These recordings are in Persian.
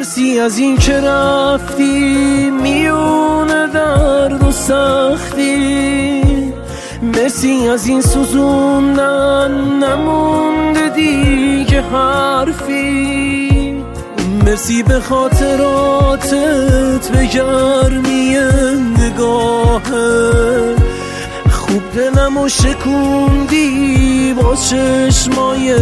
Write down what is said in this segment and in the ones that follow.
مرسی از این که رفتی میون درد و سختی، مرسی از این سوزوندن نمونده دیگه حرفی، مرسی به خاطراتت به گرمی نگاهت، خوب دلمو شکوندی با چشمای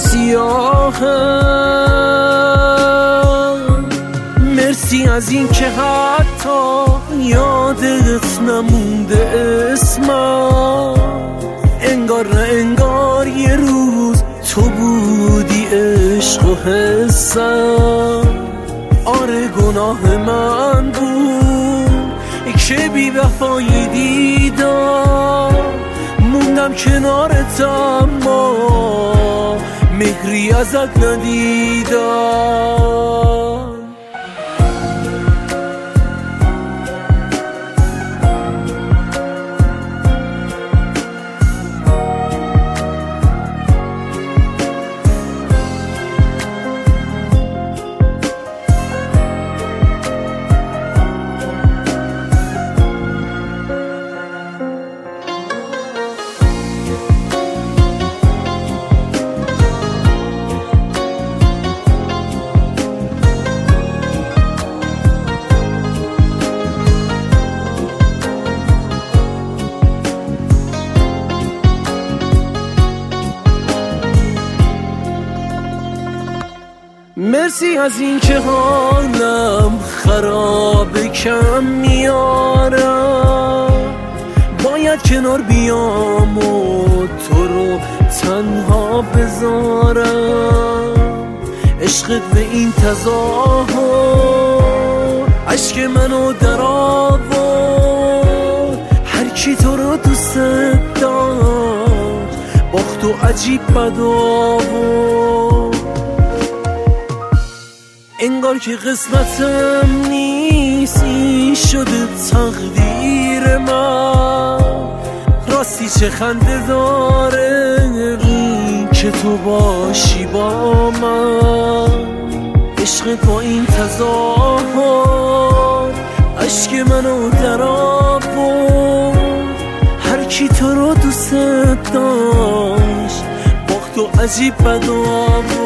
سیاهت، مرسی از این که حتی یادت نمونده اسمم، انگار نه انگار یه روز تو بودی عشق و حسم. آره گناه من بود که بی وفایی دیدم، موندم کنارت اما مهری ازت ندیدم. مرسی از این که حالم خراب کم میارم، باید کنار بیام و تو رو تنها بذارم. عشقت به این تظاهر عشق منو در آورد، هر کی تو رو دوست داشت باخت و عجیب بد آورد. انگار که قسمتم نیست این شده تقدیر من، راستی چه خنده داره این که تو باشی با من. عشق با این تظاهر عشق منو در آورد، هر کی تو رو دوست داشت باخت و عجیب بد آورد.